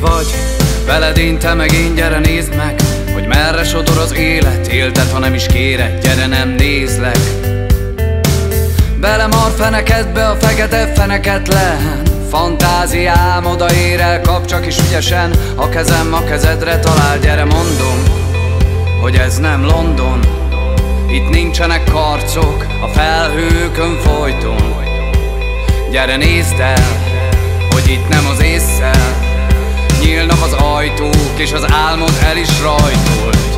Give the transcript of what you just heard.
vagy, veled én, te meg én, gyere nézd meg, hogy merre sodor az élet. Élted, ha nem is kéred, gyere nem nézlek. Belemar fenekedbe a fekete feneketlen fantáziám, odaér el, kap csak is ügyesen, a kezem a kezedre talál. Gyere mondom, hogy ez nem London, itt nincsenek karcok a felhőkön folyton. Gyere nézd el, hogy itt nem az ésszel nyílnak az ajtók, és az álmod el is rajtol.